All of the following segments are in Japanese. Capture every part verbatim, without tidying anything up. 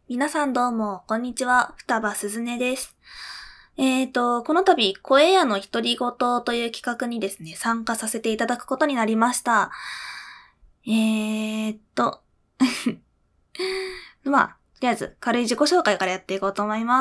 皆さんどうも、こんにちは。双葉すずねです。えーと、この度、声屋の独り言という企画にですね、参加させていただくことになりました。えーと、まあ、とりあえず、軽い自己紹介からやっていこうと思います。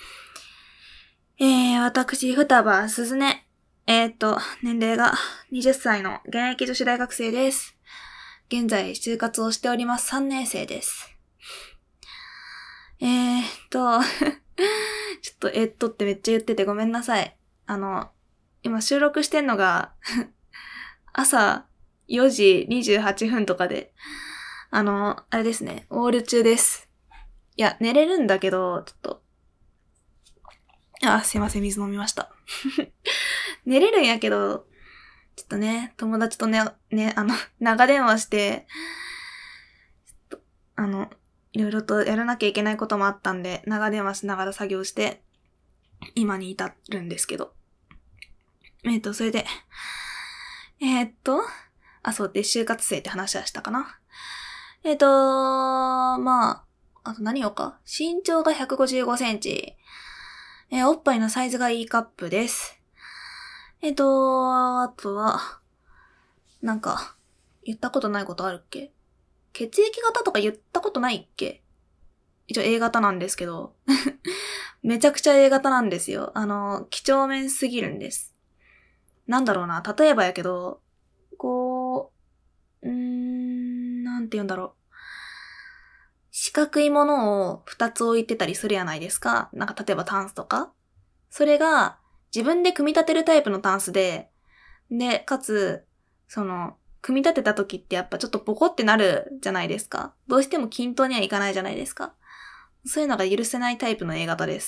えー、私、双葉すずね。えーと、年齢がはたちの現役女子大学生です。現在、就活をしておりますさんねん生です。えーっと、ちょっとえっとってめっちゃ言っててごめんなさい。あの、今収録してんのが、朝よじにじゅうはっぷんとかで、あの、あれですね、オール中です。いや、寝れるんだけど、ちょっと、あ、すいません、水飲みました。寝れるんやけど、ちょっとね、友達とね、ね、あの、長電話して、ちょっと、あの、いろいろとやらなきゃいけないこともあったんで、長電話しながら作業して、今に至るんですけど。えっと、それで、えー、っと、あ、そうで、就活生って話はしたかな。えっと、まあ、あと何をか。身長がひゃくごじゅうごセンチ。えー、おっぱいのサイズがいいカップです。えっと、あとは、なんか、言ったことないことあるっけ？血液型とか言ったことないっけ？一応 A 型なんですけど。めちゃくちゃ A 型なんですよ。あの、几帳面すぎるんです。なんだろうな、例えばやけど、こう、うーん、なんて言うんだろう。四角いものを二つ置いてたりするやないですか。なんか例えばタンスとか。それが自分で組み立てるタイプのタンスで、で、かつ、その、組み立てた時ってやっぱちょっとポコってなるじゃないですか。どうしても均等にはいかないじゃないですか。そういうのが許せないタイプの A 型です。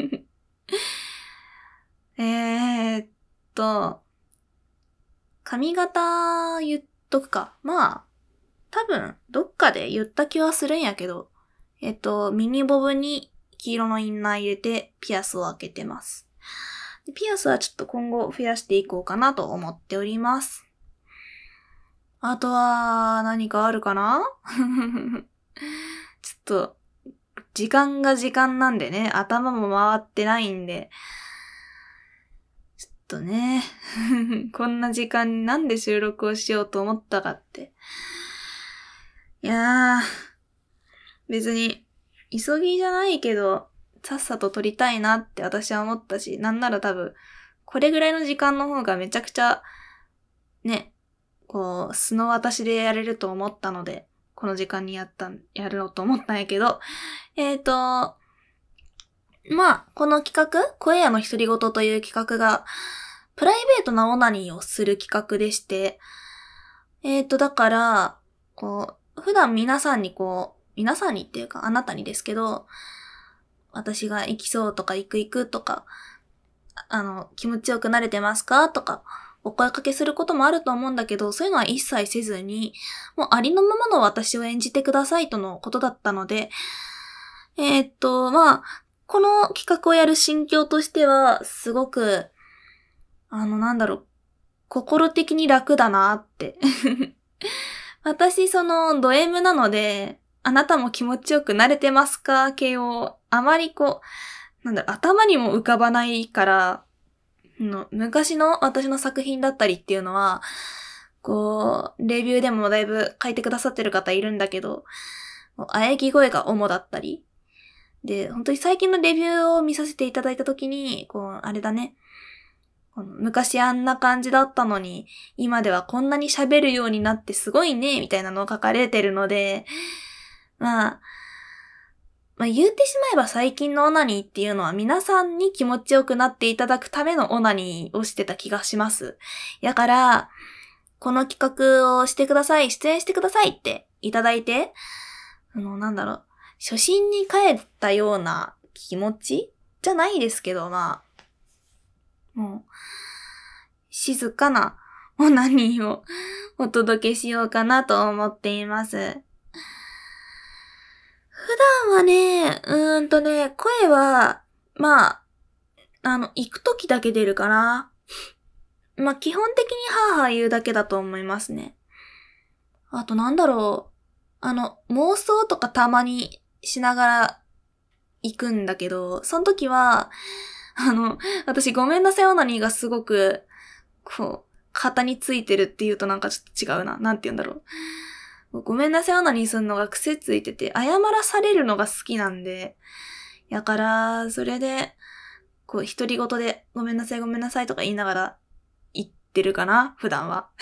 えーっと、髪型言っとくか。まあ、多分、どっかで言った気はするんやけど、えっと、ミニボブに黄色のインナー入れてピアスを開けてます。ピアスはちょっと今後増やしていこうかなと思っております。あとは、何かあるかなちょっと、時間が時間なんでね、頭も回ってないんで、ちょっとね、こんな時間になんで収録をしようと思ったかって。いやー、別に、急ぎじゃないけど、さっさと撮りたいなって私は思ったし、なんなら多分、これぐらいの時間の方がめちゃくちゃ、ね、こう、素の私でやれると思ったので、この時間にやったん、やろうと思ったんやけど、えーと、まあ、この企画、声屋の独り言という企画が、プライベートなオナニーをする企画でして、えーと、だから、こう、普段皆さんにこう、皆さんにっていうかあなたにですけど、私が行きそうとか行く行くとか、あの、気持ちよくなれてますかとか、お声かけすることもあると思うんだけど、そういうのは一切せずに、もうありのままの私を演じてくださいとのことだったので、えーっと、まあ、この企画をやる心境としては、すごく、あの、なんだろう、心的に楽だなって。私、その、ド M なので、あなたも気持ちよくなれてますか系を、あまりこう、なんだろう、頭にも浮かばないから、の昔の私の作品だったりっていうのは、こう、レビューでもだいぶ書いてくださってる方いるんだけど、喘ぎ声が主だったり。で、本当に最近のレビューを見させていただいたときに、こう、あれだね。この昔あんな感じだったのに、今ではこんなに喋るようになってすごいね、みたいなのを書かれてるので、まあ、まあ言うてしまえば最近のオナニーっていうのは皆さんに気持ちよくなっていただくためのオナニーをしてた気がします。だから、この企画をしてください、出演してくださいっていただいて、あの、なんだろう、初心に帰ったような気持ちじゃないですけど、まあ、もう、静かなオナニーをお届けしようかなと思っています。普段はね、うーんとね、声は、まあ、あの、行くときだけ出るかな。まあ、基本的にハーハー言うだけだと思いますね。あとなんだろう。あの、妄想とかたまにしながら行くんだけど、その時は、あの、私ごめんなさいオナニーがすごく、こう、型についてるって言うとなんかちょっと違うな。なんて言うんだろう。ごめんなさいオナニーするのが癖ついてて、謝らされるのが好きなんで、やから、それで、こう、独り言で、ごめんなさいごめんなさいとか言いながら言ってるかな、普段は。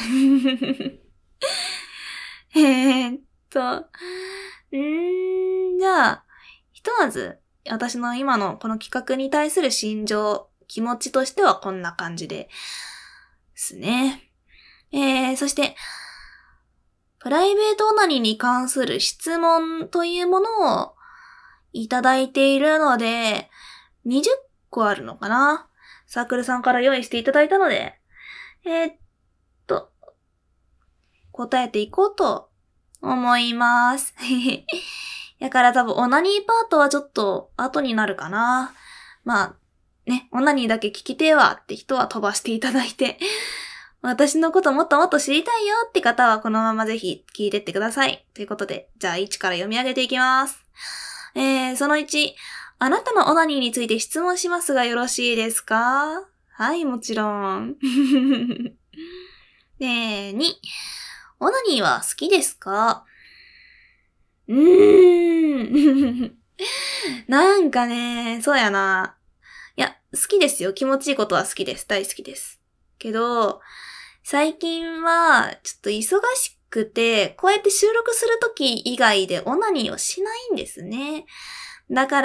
えーっと、うーん、じゃあ、ひとまず、私の今のこの企画に対する心情、気持ちとしてはこんな感じですね。えー、そして、プライベートオナニーに関する質問というものをいただいているので、にじゅっこあるのかな？サークルさんから用意していただいたので、えー、っと、答えていこうと思います。だから多分オナニーパートはちょっと後になるかな。まあ、ね、オナニーだけ聞きてえわって人は飛ばしていただいて、私のこともっともっと知りたいよって方はこのままぜひ聞いてってください。ということで、じゃあいちから読み上げていきます。えー、そのいち、あなたのオナニーについて質問しますがよろしいですか？はい、もちろん。で、に、オナニーは好きですか？うーん。なんかね、そうやな。いや、好きですよ。気持ちいいことは好きです。大好きです。けど、最近は、ちょっと忙しくて、こうやって収録するとき以外でオナニーをしないんですね。だから、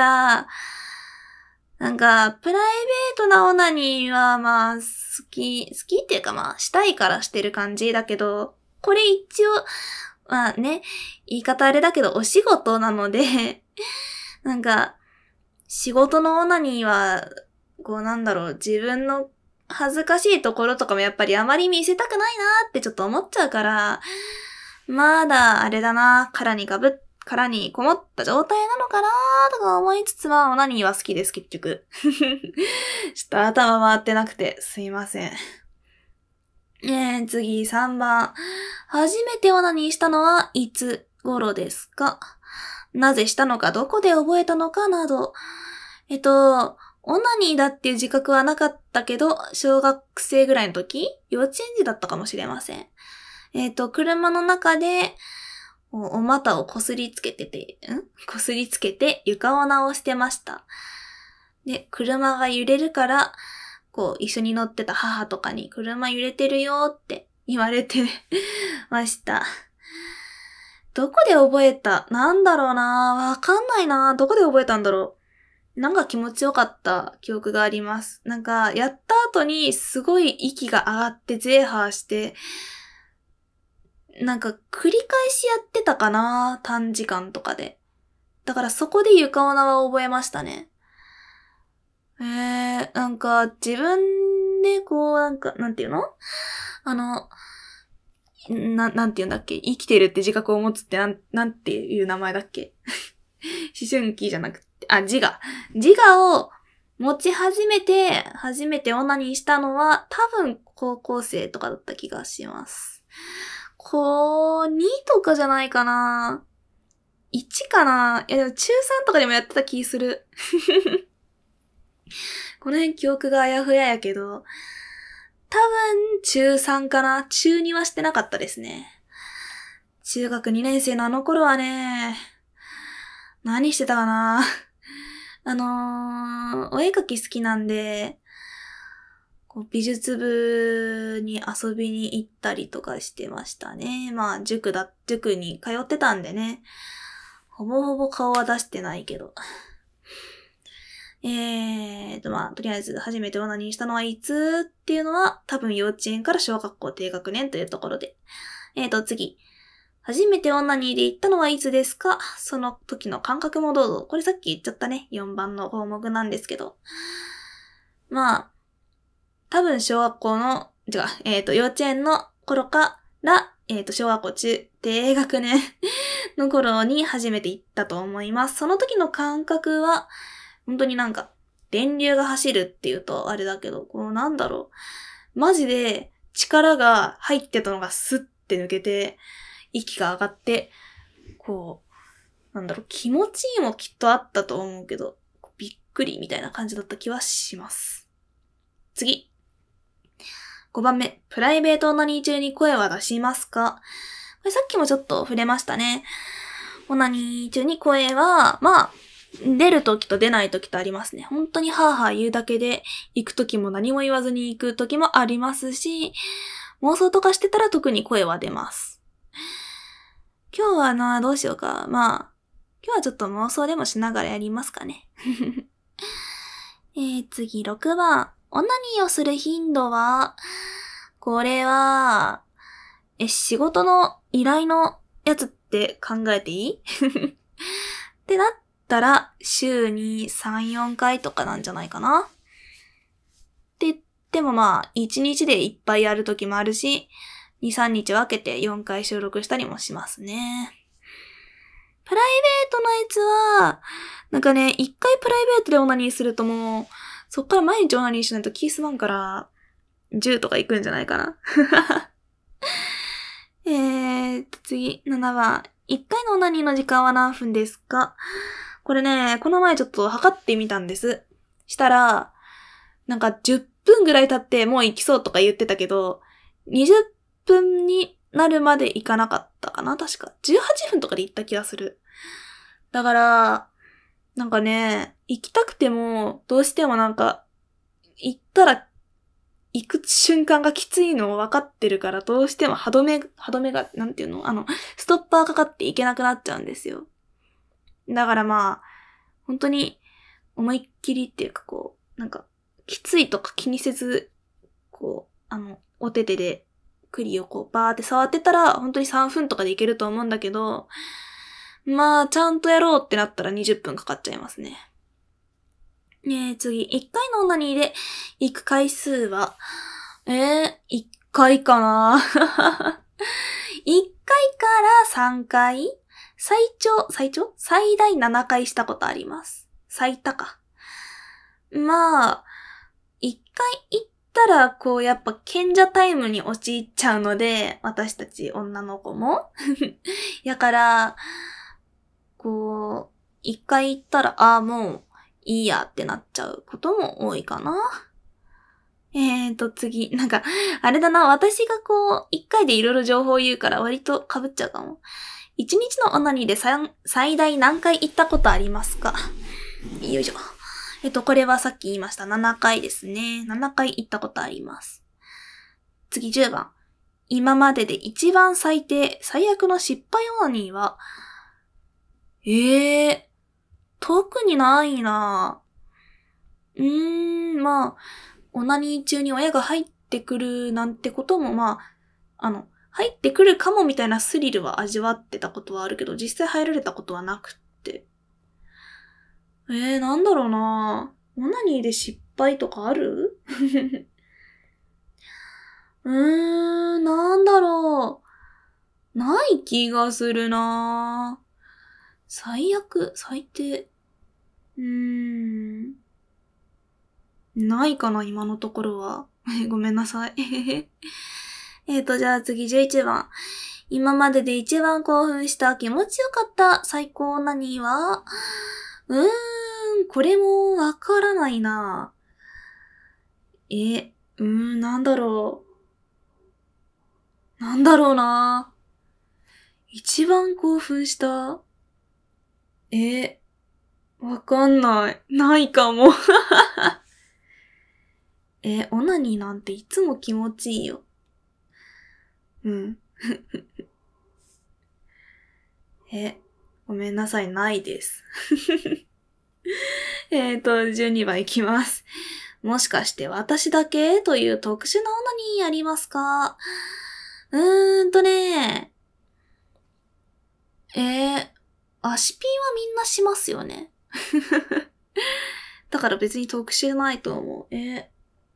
なんか、プライベートなオナニーは、まあ、好き、好きっていうかまあ、したいからしてる感じだけど、これ一応、まあね、言い方あれだけど、お仕事なので、なんか、仕事のオナニーは、こうなんだろう、自分の恥ずかしいところとかもやっぱりあまり見せたくないなーってちょっと思っちゃうから、まだあれだな、殻にかぶっ、殻にこもった状態なのかなーとか思いつつは、オナニーは好きです、結局。ちょっと頭回ってなくて、すいません。えー、次、さんばん。初めてオナニーしたのはいつ頃ですか？なぜしたのか、どこで覚えたのかなど。えっと、オナニーだっていう自覚はなかったけど、小学生ぐらいの時、幼稚園児だったかもしれません。えっと、車の中で、お、お股をこすりつけてて、んこすりつけて床を直してました。で、車が揺れるから、こう、一緒に乗ってた母とかに、車揺れてるよって言われてました。どこで覚えた？なんだろうな？わかんないな。どこで覚えたんだろう。なんか気持ちよかった記憶があります。なんか、やった後にすごい息が上がってゼーハーして、なんか繰り返しやってたかな？短時間とかで。だからそこで床オナは覚えましたね。えー、なんか自分でこう、なんか、なんていうの？あの、な、なんていうんだっけ？生きてるって自覚を持つってなん、なんていう名前だっけ？思春期じゃなくて、あ、自我。自我を持ち始めて、初めてオナニーしたのは、多分高校生とかだった気がします。高にとかじゃないかな？ いち かな？いやでも中さんとかでもやってた気する。この辺記憶があやふややけど、多分中さんかな？中にはしてなかったですね。中学にねん生のあの頃はね、何してたかな？あのー、お絵描き好きなんで、こう美術部に遊びに行ったりとかしてましたね。まあ、塾だ、塾に通ってたんでね。ほぼほぼ顔は出してないけど。えーと、まあ、とりあえず初めてオナニーしたのはいつっていうのは、多分幼稚園から小学校低学年というところで。えーと、次。初めてオナニーで行ったのはいつですか？その時の感覚もどうぞ。これさっき言っちゃったね。よんばんの項目なんですけど。まあ、多分小学校の、違う、えっと、幼稚園の頃から、えっと、小学校中、低学年の頃に初めて行ったと思います。その時の感覚は、本当になんか、電流が走るっていうとあれだけど、こうなんだろう。マジで力が入ってたのがスッて抜けて、息が上がって、こう、 なんだろう、気持ちいいもきっとあったと思うけど、びっくりみたいな感じだった気はします。次。ごばんめ、プライベートオナニー中に声は出しますか？これさっきもちょっと触れましたね。オナニー中に声は、まあ、出るときと出ないときとありますね。本当にハーハー言うだけで行くときも何も言わずに行くときもありますし、妄想とかしてたら特に声は出ます。今日はな、どうしようか。まあ、今日はちょっと妄想でもしながらやりますかね。えー、次、ろくばん。オナニーをする頻度は、これは、え、仕事の依頼のやつって考えていいってなったら、週にさん、よんかいとかなんじゃないかな。って言ってもまあ、いちにちでいっぱいやるときもあるし、に、さんにち分けてよんかい収録したりもしますね。プライベートのやつは、なんかね、いっかいプライベートでオナニーするともう、そっから毎日オナニーしないと気済まんから、じゅうとかいくんじゃないかな。えーと、次、ななばん。いっかいのオナニーの時間は何分ですか？これね、この前ちょっと測ってみたんです。したら、なんかじゅっぷんぐらい経ってもう行きそうとか言ってたけど、にじゅっぷんになるまで行かなかったかな？確か。じゅうはっぷんとかで行った気がする。だから、なんかね、行きたくても、どうしてもなんか、行ったら、行く瞬間がきついの分かってるから、どうしても歯止め、歯止めが、なんていうの？あの、ストッパーかかって行けなくなっちゃうんですよ。だからまあ、本当に、思いっきりっていうかこう、なんか、きついとか気にせず、こう、あの、お手手で、栗をこう、バーって触ってたら、本当にさんぷんとかでいけると思うんだけど、まあ、ちゃんとやろうってなったらにじゅっぷんかかっちゃいますね。えー、次。いっかいのオナニーで行く回数は、えー、いっかいかな。いっかいからさんかい？最長、最長？最大ななかいしたことあります。最多か。まあ、いっかい行ったら、こう、やっぱ賢者タイムに陥っちゃうので、私たち女の子も。やから、こう、いっかい行ったら、ああ、もう、いいやってなっちゃうことも多いかな。えーと、次。なんか、あれだな、私がこう、いっかいでいろいろ情報を言うから割と被っちゃうかも。いちにちのオナニーで最大何回行ったことありますか？よいしょ。えっと、これはさっき言いました。ななかいですね。ななかい行ったことあります。次、じゅうばん。今までで一番最低、最悪の失敗オナニーは、ええー、特にないなぁ。うーん、まあ、オナニー中に親が入ってくるなんてことも、まあ、あの、入ってくるかもみたいなスリルは味わってたことはあるけど、実際入られたことはなくって。えー、なんだろうなぁ。オナニーで失敗とかある？うーん、なんだろう。ない気がするなぁ。最悪、最低。うーん。ないかな、今のところは。ごめんなさい。えーと、じゃあ次じゅういちばん。今までで一番興奮した気持ちよかった最高なには、うーん、これもわからないな。え、うーん、なんだろう。なんだろうな。一番興奮したえ、わかんない。ないかも。え、オナニーなんていつも気持ちいいよ。うん。え、ごめんなさい、ないです。えっと、じゅうにばんいきます。もしかして私だけという特殊なオナニーありますか？うーんとね、えー、足ピンはみんなしますよね。だから別に特殊ないと思う。え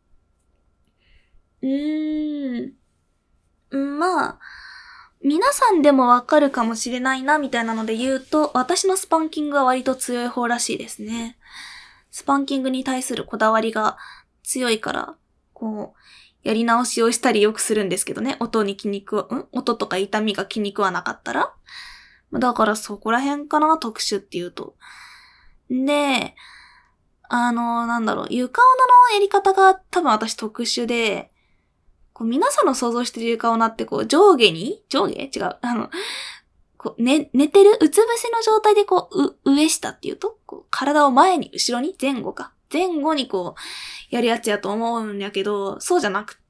ー、うーん、まあ、皆さんでもわかるかもしれないなみたいなので言うと、私のスパンキングは割と強い方らしいですね。スパンキングに対するこだわりが強いから、こう、やり直しをしたりよくするんですけどね。音に気に食わ、ん音とか痛みが気に食わなかったら。 だからそこら辺かな、特殊っていうと。で、あの、なんだろう、床女のやり方が多分私特殊で、こう皆さんの想像してる床女ってこう上下に上下違う。あの、こう寝、寝てるうつ伏せの状態でこう、う、上下っていうと、こう体を前に後ろに前後か。前後にこう、やるやつやと思うんやけど、そうじゃなくって、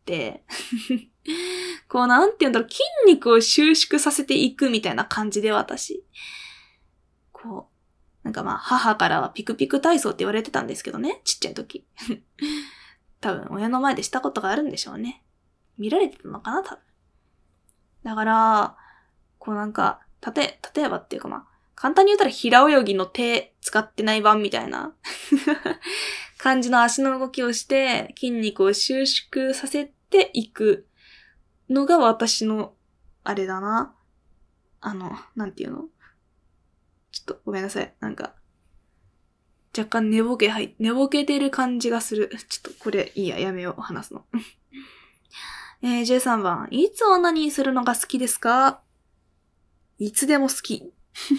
こうなんて言うんだろう、筋肉を収縮させていくみたいな感じで私。こう、なんかまあ母からはピクピク体操って言われてたんですけどね、ちっちゃい時。多分親の前でしたことがあるんでしょうね。見られてたのかな多分。だから、こうなんか、たて、例えばっていうかまあ、簡単に言ったら平泳ぎの手使ってない版みたいな感じの足の動きをして筋肉を収縮させていくのが私の、あれだな。あの、なんていうの？ちょっとごめんなさい。なんか、若干寝ぼけ、はい、寝ぼけてる感じがする。ちょっとこれいいや、やめよう、話すの。えー、じゅうさんばん。いつオナニーするのが好きですか？いつでも好き。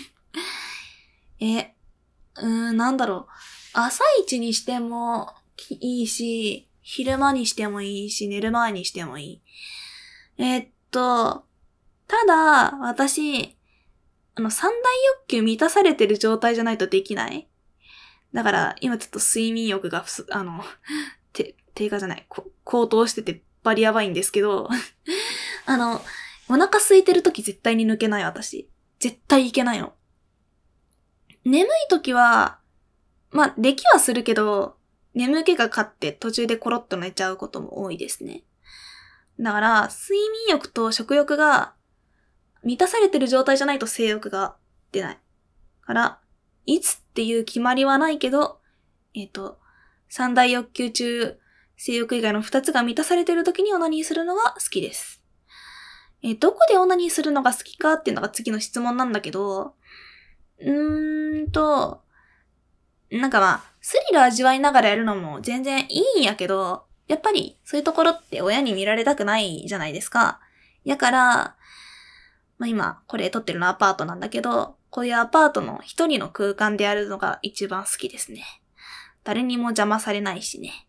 え、うーん、なんだろう。朝一にしてもいいし、昼間にしてもいいし、寝る前にしてもいい。えー、っと、ただ、私、あの、三大欲求満たされてる状態じゃないとできない。だから、今ちょっと睡眠欲が、あの、て、低下じゃない、高騰しててバリやばいんですけど、あの、お腹空いてるとき絶対に抜けない私。絶対いけないの。眠いときは、まあ、できはするけど、眠気が勝って途中でコロッと寝ちゃうことも多いですね。だから、睡眠欲と食欲が満たされてる状態じゃないと性欲が出ない。から、いつっていう決まりはないけど、えっと、三大欲求中、性欲以外の二つが満たされてる時にオナニーするのが好きです。え、どこでオナニーするのが好きかっていうのが次の質問なんだけど、うーんと、なんかまあ、スリル味わいながらやるのも全然いいんやけど、やっぱりそういうところって親に見られたくないじゃないですか。やから、まあ今、これ撮ってるのアパートなんだけど、こういうアパートの一人の空間でやるのが一番好きですね。誰にも邪魔されないしね。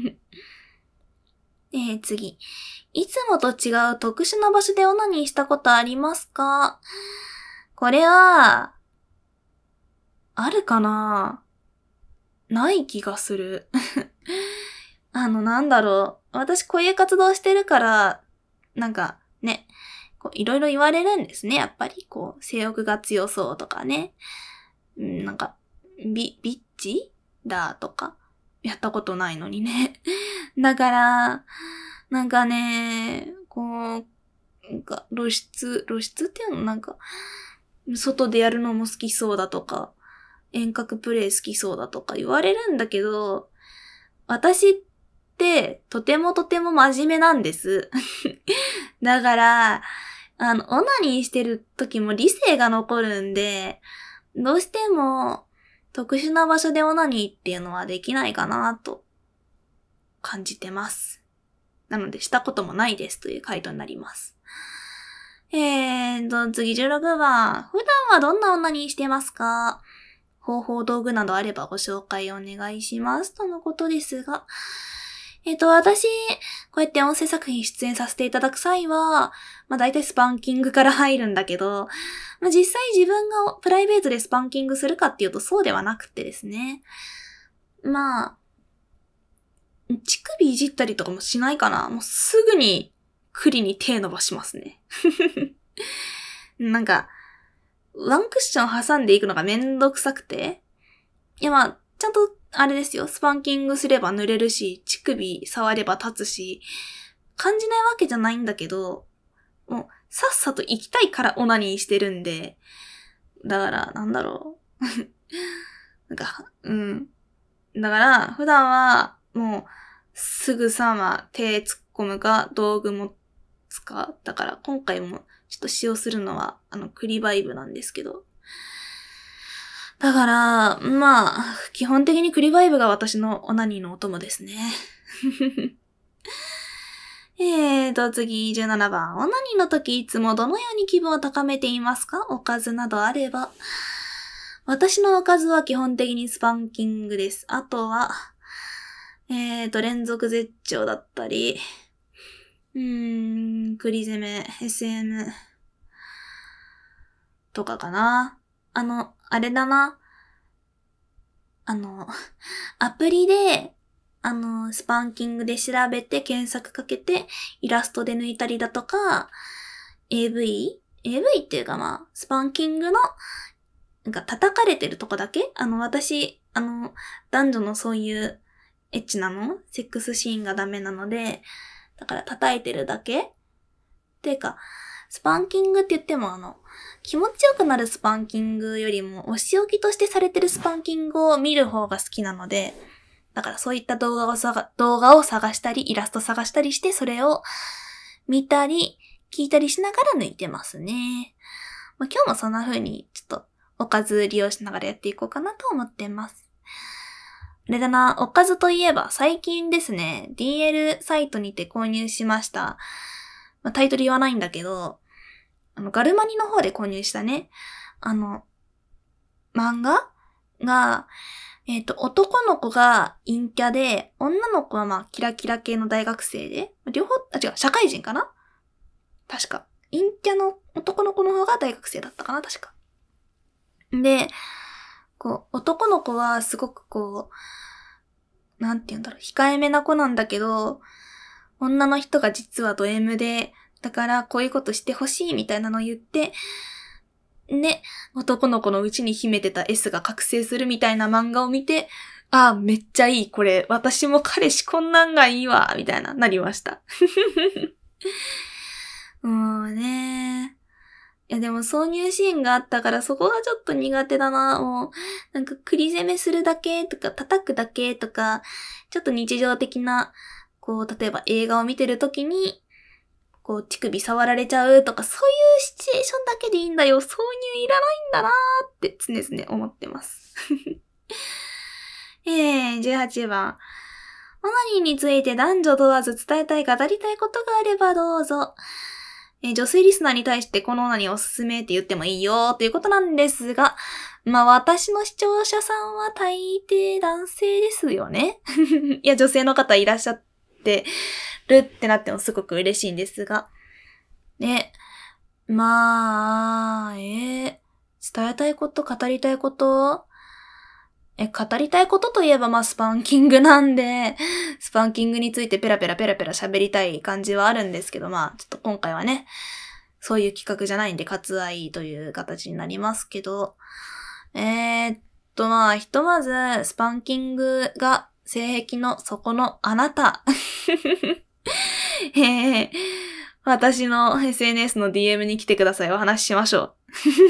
えー、次。いつもと違う特殊な場所でオナニーしたことありますか？これは、あるかな？ない気がする。あの、なんだろう。私こういう活動してるから、なんかね、こういろいろ言われるんですね、やっぱり。こう、性欲が強そうとかね。うん、なんか、ビ、ビッチだとか、やったことないのにね。だから、なんかね、こう、なんか露出、露出っていうのなんか、外でやるのも好きそうだとか、遠隔プレイ好きそうだとか言われるんだけど、私ってとてもとても真面目なんです。だから、あの、オナニーしてる時も理性が残るんで、どうしても特殊な場所でオナニーっていうのはできないかなと感じてます。なのでしたこともないですという回答になります。えーと、次じゅうろくばん。普段はどんなオナニーしてますか？方法道具などあればご紹介お願いします。とのことですが。えっと、私、こうやって音声作品出演させていただく際は、まあ大体スパンキングから入るんだけど、まあ実際自分がプライベートでスパンキングするかっていうとそうではなくてですね。まあ、乳首いじったりとかもしないかな。もうすぐに栗に手伸ばしますね。なんか、ワンクッション挟んでいくのがめんどくさくて。いやまあ、ちゃんと、あれですよ。スパンキングすれば濡れるし、乳首触れば立つし、感じないわけじゃないんだけど、もう、さっさと行きたいからオナニーしてるんで、だから、なんだろう。なんか、うん。だから、普段は、もう、すぐさま手突っ込むか、道具も使う。だから、今回もちょっと使用するのは、あの、クリバイブなんですけど。だから、まあ、基本的にクリバイブが私のオナニーのお供ですね。 えーと、次、じゅうななばん。オナニーの時いつもどのように気分を高めていますか？おかずなどあれば。私のおかずは基本的にスパンキングです。あとは、えーと、連続絶頂だったり、うーん、栗攻め、エスエム とかかな。あの、あれだな。あの、アプリで、あの、スパンキングで調べて検索かけて、イラストで抜いたりだとか、エーブイ?エーブイ っていうかまあ、スパンキングの、なんか叩かれてるとこだけあの、私、あの、男女のそういうエッチなのセックスシーンがダメなので、だから叩いてるだけっていうか、スパンキングって言ってもあの、気持ちよくなるスパンキングよりも、お仕置きとしてされてるスパンキングを見る方が好きなので、だからそういった動画をさ動画を探したり、イラスト探したりして、それを見たり、聞いたりしながら抜いてますね。まあ、今日もそんな風に、ちょっと、おかず利用しながらやっていこうかなと思ってます。あれだな、おかずといえば、最近ですね、ディーエル サイトにて購入しました。まあ、タイトル言わないんだけど、あの、ガルマニの方で購入したね、あの、漫画が、えっと、男の子が陰キャで、女の子はまあ、キラキラ系の大学生で、両方、あ、違う、社会人かな?確か。陰キャの男の子の方が大学生だったかな?確か。で、こう、男の子はすごくこう、なんて言うんだろう、控えめな子なんだけど、女の人が実はド M で、だからこういうことしてほしいみたいなのを言って、ね、男の子のうちに秘めてた S が覚醒するみたいな漫画を見て、ああ、めっちゃいい、これ、私も彼氏こんなんがいいわ、みたいな、なりました。もうね。いやでも挿入シーンがあったからそこがちょっと苦手だな。もう、なんか栗攻めするだけとか叩くだけとか、ちょっと日常的な、こう、例えば映画を見てるときに、こう、乳首触られちゃうとか、そういうシチュエーションだけでいいんだよ。挿入いらないんだなーって常々思ってます。えー、じゅうはちばん。オナニーについて男女問わず伝えたい語りたいことがあればどうぞ。えー、女性リスナーに対してこのオナニーおすすめって言ってもいいよということなんですが、まあ私の視聴者さんは大抵男性ですよね。いや、女性の方いらっしゃってるってなってもすごく嬉しいんですが。ね。まあ、えー、伝えたいこと、語りたいことえ、語りたいことといえばまあスパンキングなんで、スパンキングについてペラペラペラペラ喋りたい感じはあるんですけど、まあちょっと今回はね、そういう企画じゃないんで割愛という形になりますけど、えー、っとまあひとまずスパンキングが性癖の底のあなた。えー、私の エスエヌエス の ディーエム に来てください。お話ししましょう。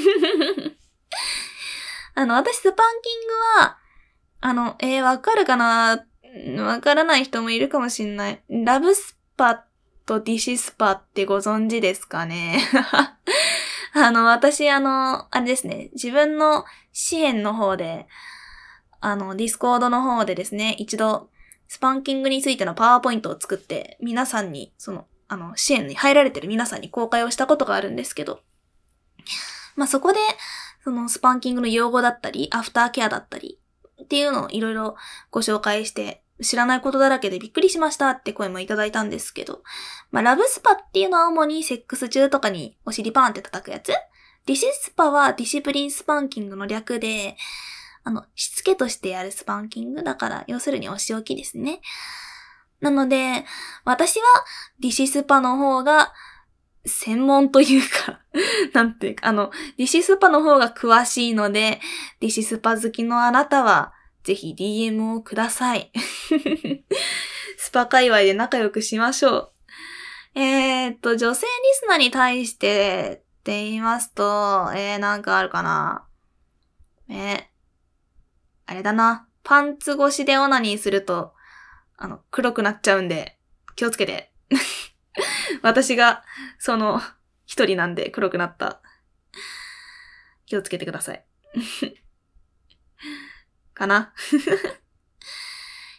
あの、私スパンキングは、あの、えー、わかるかな?わからない人もいるかもしんない。ラブスパとディシスパってご存知ですかね?あの、私、あの、あれですね、自分の支援の方で、あの、ディスコードの方でですね、一度、スパンキングについてのパワーポイントを作って、皆さんに、その、あの、支援に入られてる皆さんに公開をしたことがあるんですけど、まあ、そこで、そのスパンキングの用語だったり、アフターケアだったり、っていうのをいろいろご紹介して、知らないことだらけでびっくりしましたって声もいただいたんですけど、まあ、ラブスパっていうのは主にセックス中とかにお尻パーンって叩くやつ。ディシスパはディシプリンスパンキングの略で、あの、しつけとしてやるスパンキングだから、要するにお仕置きですね。なので、私はディシスパの方が専門というか、なんていうか、あの、ディシスパの方が詳しいので、ディシスパ好きのあなたは、ぜひ ディーエム をください。スパ界隈で仲良くしましょう。えーっと、女性リスナーに対してって言いますと、えー、なんかあるかな。えー、あれだな。パンツ越しでオナニーすると、あの、黒くなっちゃうんで、気をつけて。私が、その、一人なんで黒くなった。気をつけてください。かな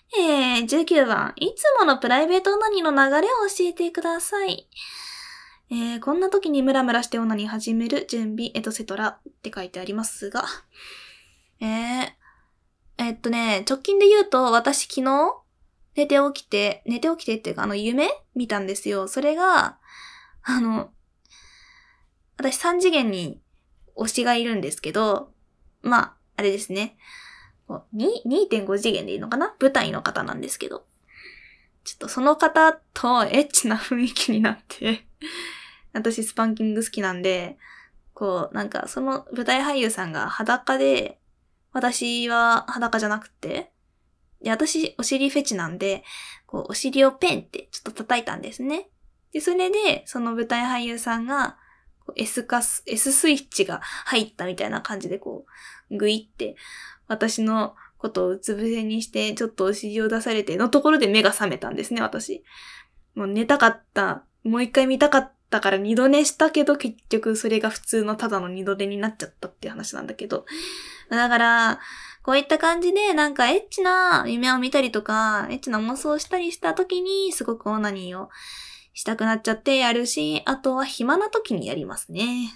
えー、じゅうきゅうばん、いつものプライベートオナニーの流れを教えてください。えー、こんな時にムラムラしてオナニー始める準備、エトセトラって書いてありますが。えー、えーっとね、直近で言うと、私昨日、寝て起きて、寝て起きてっていうか、あの、夢見たんですよ。それが、あの、私さん次元に推しがいるんですけど、まあ、あれですね。に にてんご 次元でいいのかな？舞台の方なんですけど。ちょっとその方とエッチな雰囲気になって、私スパンキング好きなんで、こう、なんかその舞台俳優さんが裸で、私は裸じゃなくて、で、私お尻フェチなんで、こう、お尻をペンってちょっと叩いたんですね。で、それで、その舞台俳優さんが、S カス、S スイッチが入ったみたいな感じでこう、グイって、私のことをうつ伏せにして、ちょっとお尻を出されてのところで目が覚めたんですね、私。もう寝たかった。もう一回見たかったから二度寝したけど、結局それが普通のただの二度寝になっちゃったっていう話なんだけど。だから、こういった感じで、なんかエッチな夢を見たりとか、エッチな妄想をしたりした時に、すごくオナニーをしたくなっちゃってやるし、あとは暇な時にやりますね。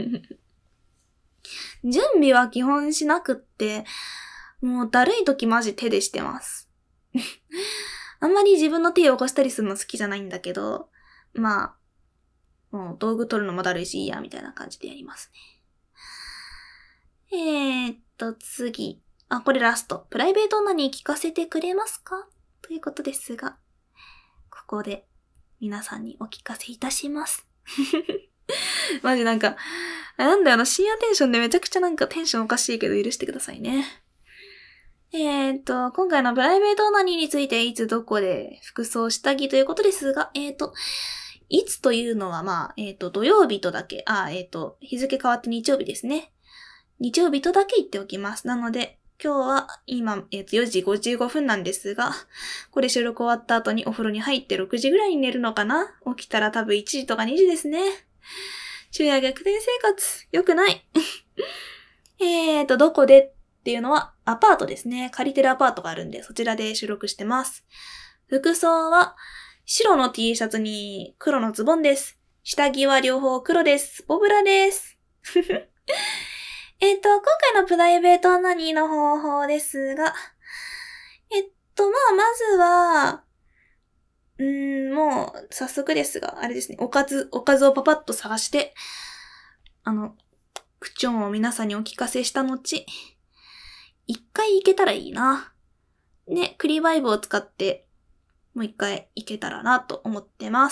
準備は基本しなくって、もうだるい時マジ手でしてます。あんまり自分の手を起こしたりするの好きじゃないんだけど、まあ、もう道具取るのもだるいしいいや、みたいな感じでやりますね。えーっと、次。あ、これラスト。プライベートオナニー聞かせてくれますか？ということですが、ここで皆さんにお聞かせいたします。マジなんか、なんだよな、深夜テンションでめちゃくちゃなんかテンションおかしいけど許してくださいね。えーっと、今回のプライベートオナニーについていつどこで服装下着ということですが、えーっと、いつというのはまあ、えーっと、土曜日とだけ、あ、えーっと、日付変わって日曜日ですね。日曜日とだけ言っておきます。なので、今日は今、えーっと、よじごじゅうごふんなんですが、これ収録終わった後にお風呂に入ってろくじぐらいに寝るのかな？起きたら多分いちじとかにじですね。昼夜逆転生活、良くない。えーと、どこでっていうのは、アパートですね。借りてるアパートがあるんで、そちらで収録してます。服装は、白の T シャツに黒のズボンです。下着は両方黒です。ボブラです。えっと、今回のプライベートオナニーの方法ですが、えっと、まあ、まずは、うーん、もう、早速ですが、あれですね、おかず、おかずをパパッと探して、あの、クチョンを皆さんにお聞かせした後、一回行けたらいいな。ね、クリバイブを使って、もう一回行けたらなと思ってます。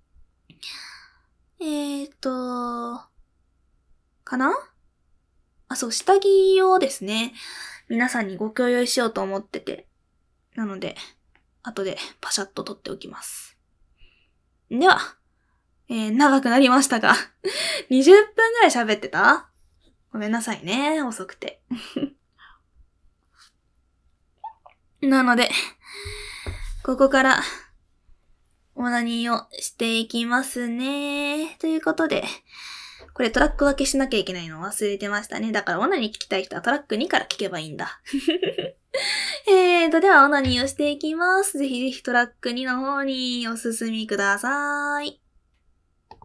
えーと、かな？あ、そう、下着をですね、皆さんにご共有しようと思ってて、なので、後でパシャッと撮っておきます。では、えー、長くなりましたが、にじゅっぷんぐらい喋ってた？ごめんなさいね、遅くて。なので、ここから、オナニーをしていきますね。ということで、これトラック分けしなきゃいけないの忘れてましたね。だからオナニー聞きたい人はトラックにから聞けばいいんだ。えーと、ではオナニーをしていきます。ぜひぜひトラックにの方にお進みください。